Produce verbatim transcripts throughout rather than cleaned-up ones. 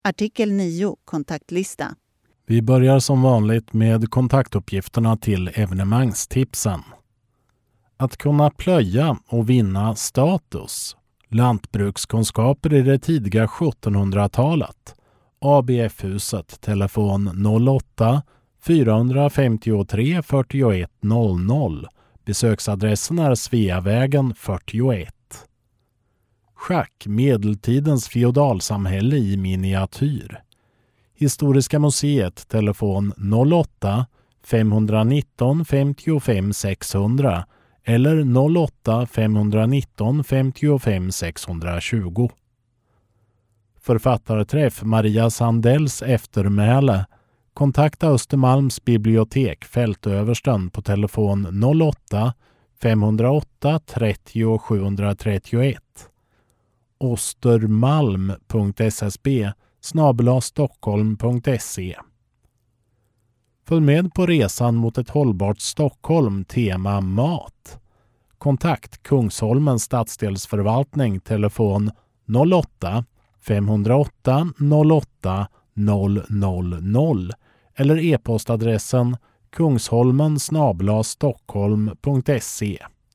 Artikel nio. Kontaktlista. Vi börjar som vanligt med kontaktuppgifterna till evenemangstipsen. Att kunna plöja och vinna status. Lantbrukskunskaper i det tidiga sjuttonhundratalet. A B F-huset, telefon noll åtta fyra fem tre fyra ett noll noll. Besöksadressen är Sveavägen fyrtioett. Schack, medeltidens feodalsamhälle i miniatyr. Historiska museet, telefon noll åtta fem ett nio femtiofem sexhundra eller noll åtta fem ett nio femtiofem sexhundratjugo. Författarträff Maria Sandells eftermäle. Kontakta Östermalms bibliotek, Fältöversten, på telefon noll åtta fem noll åtta trettio sjuhundratrettioett. ostermalm punkt s s b snabel-a stockholm punkt se. Följ med på resan mot ett hållbart Stockholm, tema mat. Kontakt Kungsholmens stadsdelsförvaltning, telefon noll åtta fem noll åtta noll åtta noll noll noll eller e-postadressen kungsholmen snabel-a stockholm punkt se.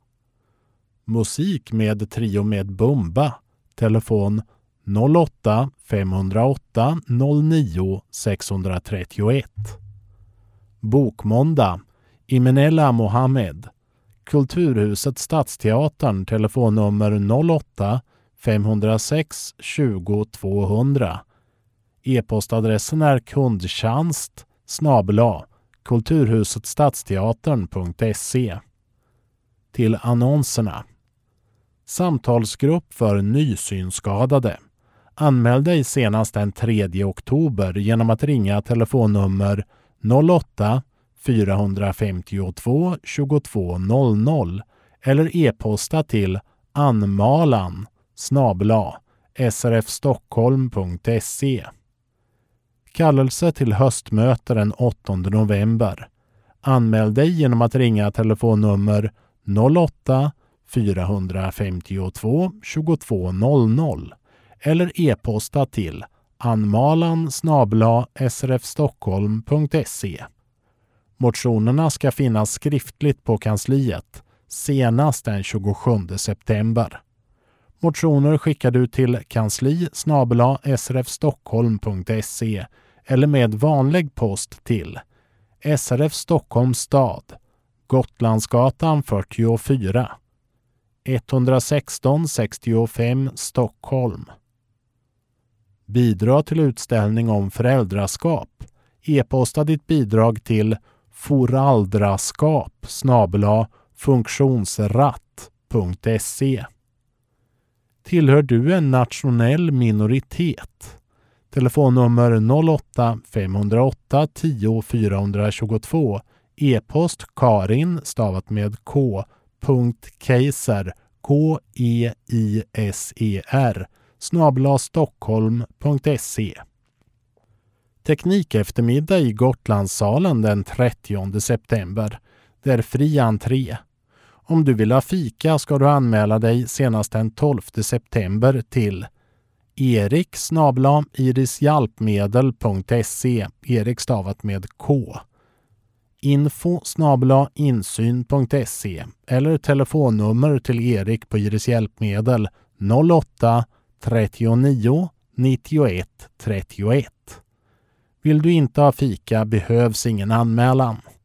Musik med trio med Bumba, telefon noll åtta fem noll åtta noll nio sex tre ett. Bokmåndag Imenella Mohammed. Kulturhuset Stadsteatern, telefonnummer noll åtta fem noll sex tjugo tvåhundra. E-postadressen är kundtjänst snabel-a kulturhusetstadsteatern punkt se. Till annonserna. Samtalsgrupp för nysynskadade. Anmäl dig senast den tredje oktober genom att ringa telefonnummer noll åtta fyra fem två tjugotvå noll noll eller e-posta till anmalan snabel-a srfstockholm punkt se. Kallelse till höstmöte den åttonde november. Anmäl dig genom att ringa telefonnummer noll åtta fyra fem två tjugotvå noll noll eller e-posta till anmalan snabel-a srfstockholm punkt se. Motionerna ska finnas skriftligt på kansliet senast den tjugosjunde september. Motioner skickar du till kansli snabel-a srfstockholm punkt se eller med vanlig post till S R F Stockholms stad, Gotlandsgatan fyrtiofyra, etthundrasexton sextiofem Stockholm. Bidra till utställning om föräldraskap. E-posta ditt bidrag till foraldraskap snabel-a funktionsratt punkt se. Tillhör du en nationell minoritet? Telefonnummer noll åtta fem noll åtta tio fyra två två. E-post Karin stavat med k. Keiser k e i s e r snabel-a stockholm punkt se. Teknik eftermiddag i Gotlandssalen den trettionde september. Det är fri entré. Om du vill ha fika ska du anmäla dig senast den tolfte september till erik snabel-a irishjälpmedel punkt se, Erik stavat med k. info snabel-a insyn punkt se eller telefonnummer till Erik på Iris Hjälpmedel noll åtta trettionio nittioett trettioett. Vill du inte ha fika behövs ingen anmälan.